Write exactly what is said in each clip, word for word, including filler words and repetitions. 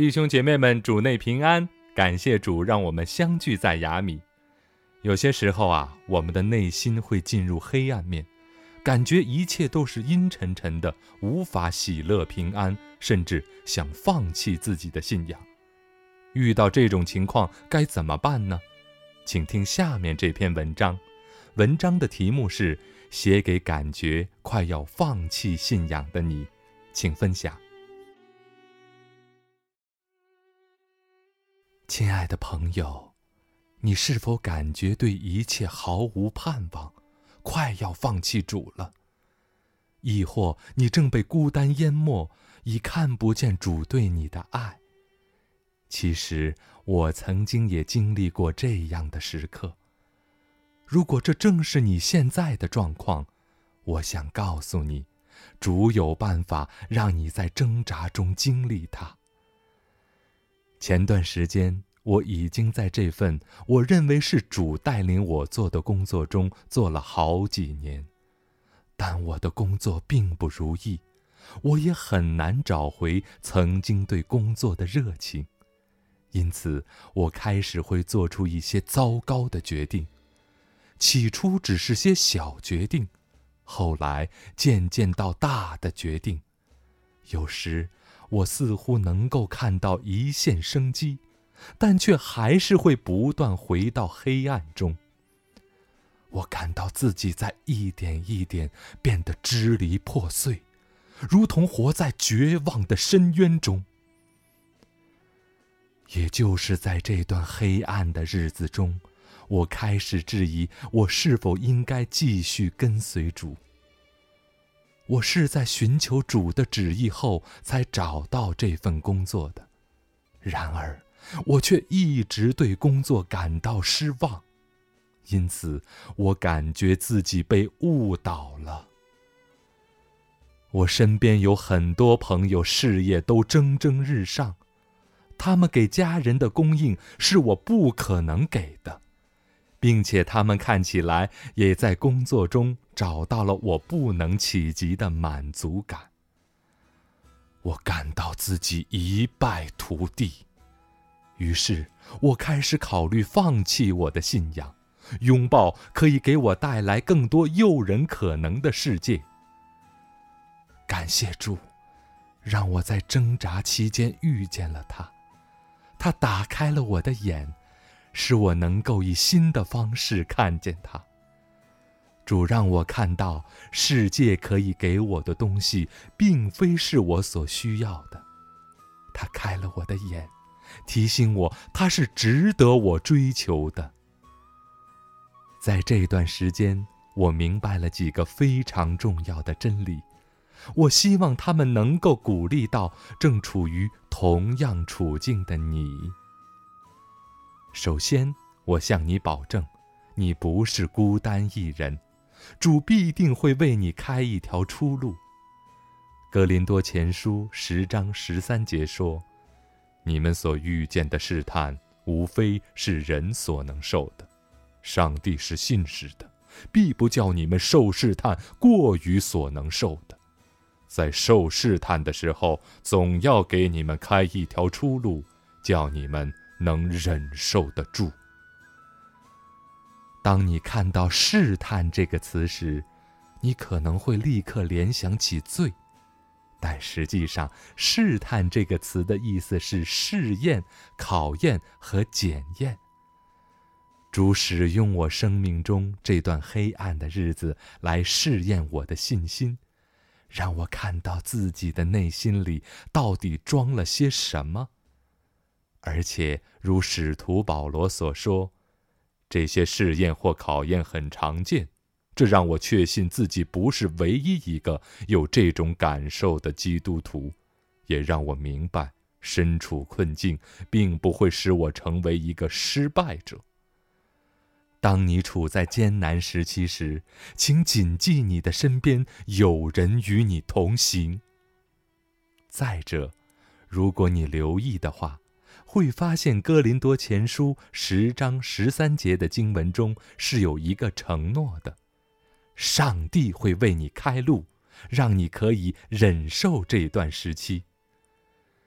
弟兄姐妹们，主内平安，感谢主让我们相聚在雅米。有些时候啊，我们的内心会进入黑暗面，感觉一切都是阴沉沉的，无法喜乐平安，甚至想放弃自己的信仰。遇到这种情况该怎么办呢？请听下面这篇文章，文章的题目是写给感觉快要放弃信仰的你，请分享。亲爱的朋友，你是否感觉对一切毫无盼望，快要放弃主了？亦或你正被孤单淹没，已看不见主对你的爱？其实我曾经也经历过这样的时刻。如果这正是你现在的状况，我想告诉你，主有办法让你在挣扎中经历它。前段时间，我已经在这份我认为是主带领我做的工作中做了好几年，但我的工作并不如意，我也很难找回曾经对工作的热情，因此我开始会做出一些糟糕的决定。起初只是些小决定，后来渐渐到大的决定。有时我似乎能够看到一线生机，但却还是会不断回到黑暗中。我感到自己在一点一点变得支离破碎，如同活在绝望的深渊中。也就是在这段黑暗的日子中，我开始质疑我是否应该继续跟随主。我是在寻求主的旨意后才找到这份工作的，然而我却一直对工作感到失望，因此我感觉自己被误导了。我身边有很多朋友事业都蒸蒸日上，他们给家人的供应是我不可能给的，并且他们看起来也在工作中找到了我不能企及的满足感。我感到自己一败涂地，于是我开始考虑放弃我的信仰，拥抱可以给我带来更多诱人可能的世界。感谢主，让我在挣扎期间遇见了他，他打开了我的眼，使我能够以新的方式看见他。主让我看到世界可以给我的东西并非是我所需要的，他开了我的眼，提醒我他是值得我追求的。在这段时间，我明白了几个非常重要的真理，我希望他们能够鼓励到正处于同样处境的你。首先，我向你保证，你不是孤单一人，主必定会为你开一条出路。哥林多前书十章十三节说，你们所遇见的试探，无非是人所能受的。上帝是信实的，必不叫你们受试探过于所能受的。在受试探的时候，总要给你们开一条出路，叫你们能忍受得住。当你看到试探这个词时，你可能会立刻联想起罪，但实际上试探这个词的意思是试验、考验和检验。主使用我生命中这段黑暗的日子来试验我的信心，让我看到自己的内心里到底装了些什么。而且如使徒保罗所说，这些试验或考验很常见，这让我确信自己不是唯一一个有这种感受的基督徒，也让我明白身处困境并不会使我成为一个失败者。当你处在艰难时期时，请谨记你的身边有人与你同行。再者，如果你留意的话，会发现哥林多前书十章十三节的经文中是有一个承诺的，上帝会为你开路，让你可以忍受这段时期。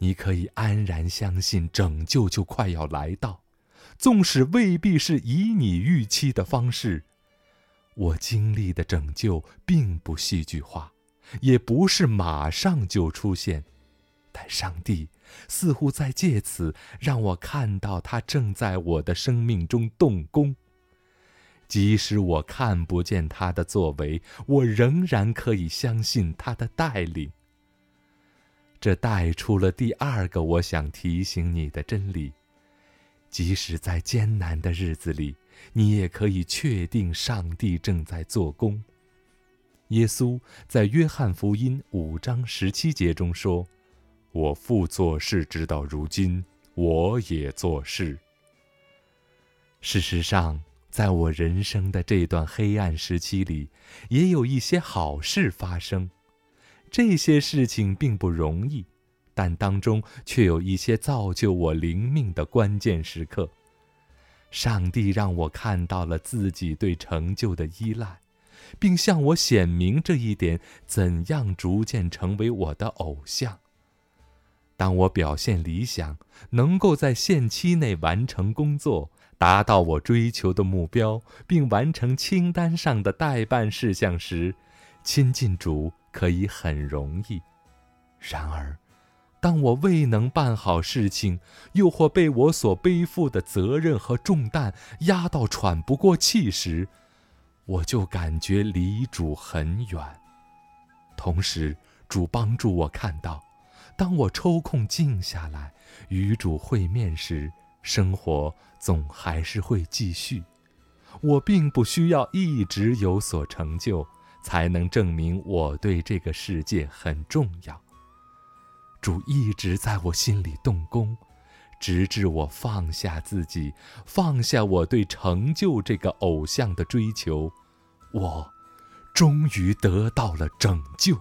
你可以安然相信拯救就快要来到，纵使未必是以你预期的方式。我经历的拯救并不戏剧化，也不是马上就出现，但上帝似乎在借此让我看到他正在我的生命中动工。即使我看不见他的作为，我仍然可以相信他的带领。这带出了第二个我想提醒你的真理：即使在艰难的日子里，你也可以确定上帝正在做工。耶稣在约翰福音五章十七节中说：“我父做事直到如今，我也做事。”事实上，在我人生的这段黑暗时期里，也有一些好事发生。这些事情并不容易，但当中却有一些造就我灵命的关键时刻。上帝让我看到了自己对成就的依赖，并向我显明这一点怎样逐渐成为我的偶像。当我表现理想，能够在限期内完成工作，达到我追求的目标，并完成清单上的待办事项时，亲近主可以很容易。然而，当我未能办好事情，又或被我所背负的责任和重担压到喘不过气时，我就感觉离主很远。同时，主帮助我看到，当我抽空静下来，与主会面时，生活总还是会继续。我并不需要一直有所成就，才能证明我对这个世界很重要。主一直在我心里动工，直至我放下自己，放下我对成就这个偶像的追求，我终于得到了拯救。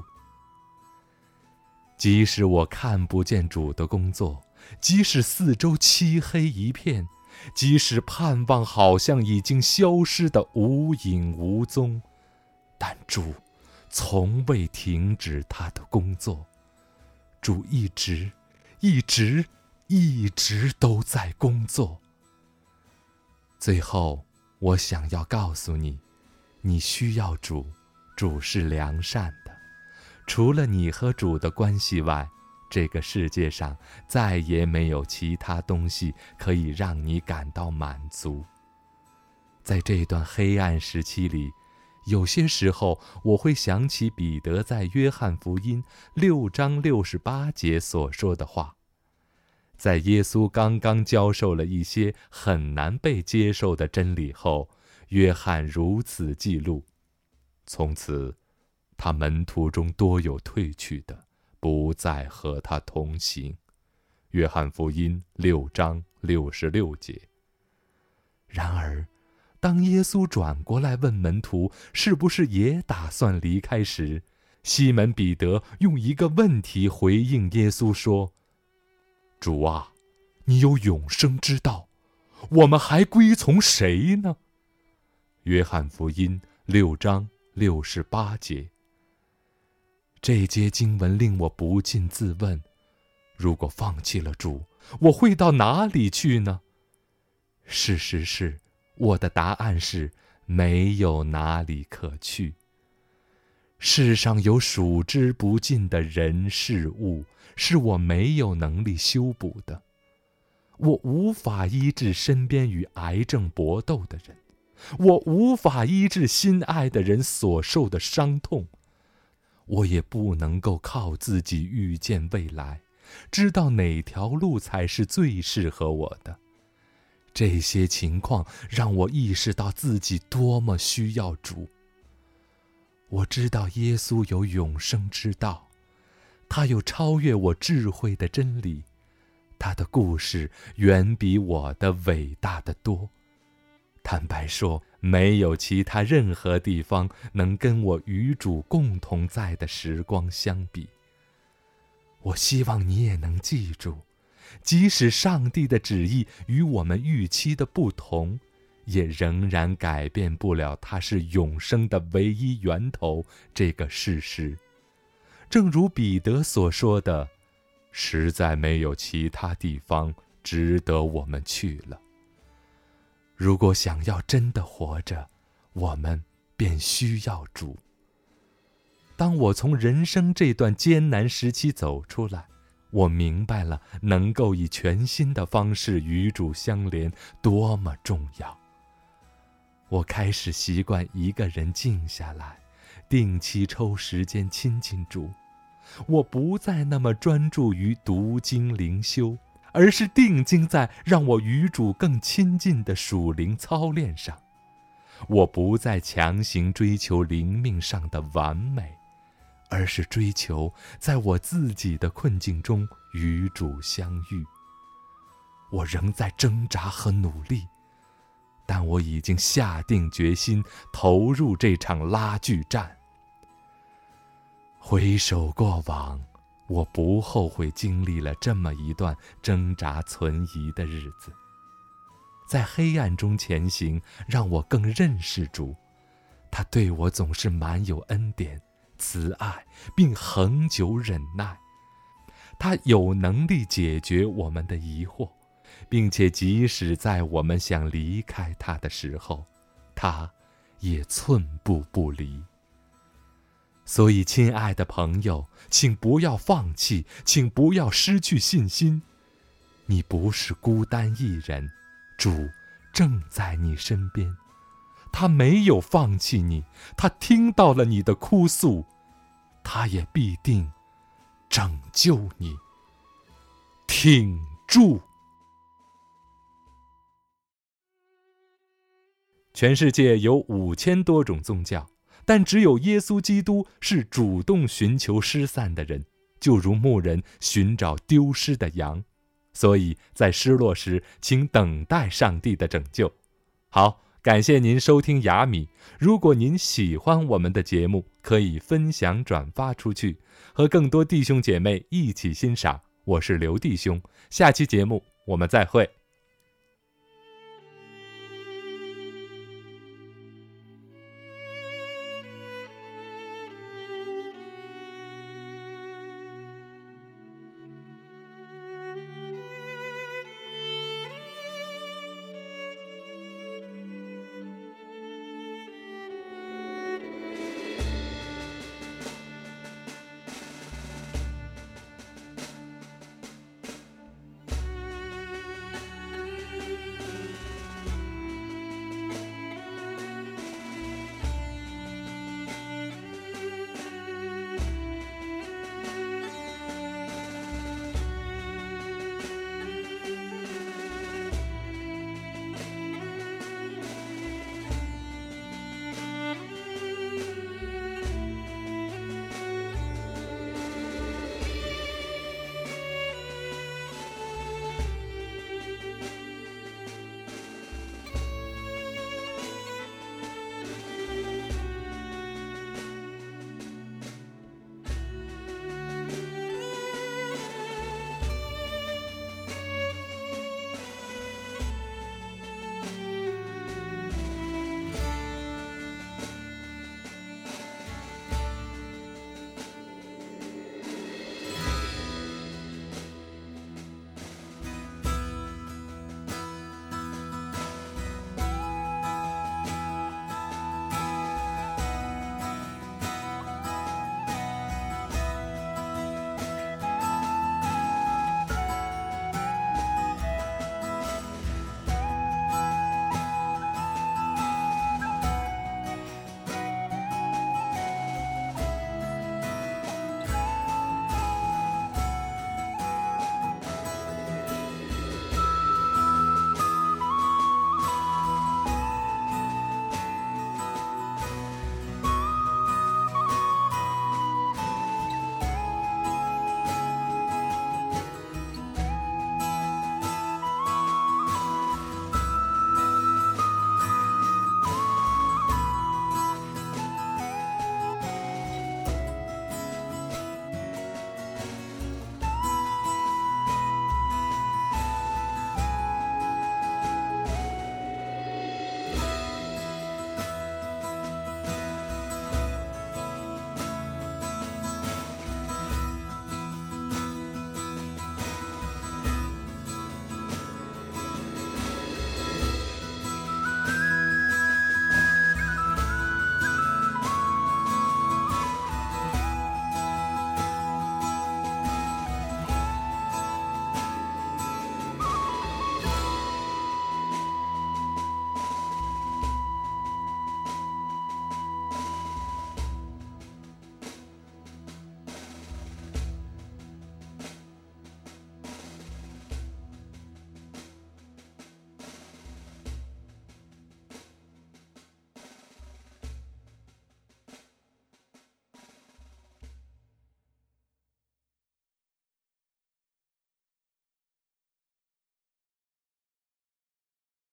即使我看不见主的工作，即使四周漆黑一片，即使盼望好像已经消失得无影无踪，但主从未停止他的工作。主一直、一直、一直都在工作。最后，我想要告诉你，你需要主，主是良善的。除了你和主的关系外，这个世界上再也没有其他东西可以让你感到满足。在这段黑暗时期里，有些时候我会想起彼得在约翰福音六章六十八节所说的话。在耶稣刚刚教授了一些很难被接受的真理后，约翰如此记录：从此，他门徒中多有退去的，不再和他同行。约翰福音六章六十六节。然而，当耶稣转过来问门徒是不是也打算离开时，西门彼得用一个问题回应耶稣说：“主啊，你有永生之道，我们还归从谁呢？”约翰福音六章六十八节。这节经文令我不禁自问：如果放弃了主，我会到哪里去呢？事实是，我的答案是没有哪里可去。世上有数之不尽的人事物，是我没有能力修补的。我无法医治身边与癌症搏斗的人，我无法医治心爱的人所受的伤痛，我也不能够靠自己预见未来，知道哪条路才是最适合我的。这些情况让我意识到自己多么需要主。我知道耶稣有永生之道，他有超越我智慧的真理，他的故事远比我的伟大得多。坦白说，没有其他任何地方能跟我与主共同在的时光相比。我希望你也能记住，即使上帝的旨意与我们预期的不同，也仍然改变不了他是永生的唯一源头这个事实。正如彼得所说的： 实在没有其他地方值得我们去了。如果想要真的活着，我们便需要主。当我从人生这段艰难时期走出来，我明白了能够以全新的方式与主相连多么重要。我开始习惯一个人静下来，定期抽时间亲近主。我不再那么专注于读经灵修，而是定睛在让我与主更亲近的属灵操练上。我不再强行追求灵命上的完美，而是追求在我自己的困境中与主相遇。我仍在挣扎和努力，但我已经下定决心投入这场拉锯战。回首过往，我不后悔经历了这么一段挣扎存疑的日子。在黑暗中前行，让我更认识主。他对我总是满有恩典、慈爱，并恒久忍耐。他有能力解决我们的疑惑，并且即使在我们想离开他的时候，他也寸步不离。所以，亲爱的朋友，请不要放弃，请不要失去信心。你不是孤单一人，主正在你身边，他没有放弃你，他听到了你的哭诉，他也必定拯救你。挺住！全世界有五千多种宗教，但只有耶稣基督是主动寻求失散的人，就如牧人寻找丢失的羊。所以在失落时，请等待上帝的拯救。好，感谢您收听雅米。如果您喜欢我们的节目，可以分享转发出去，和更多弟兄姐妹一起欣赏。我是刘弟兄，下期节目我们再会。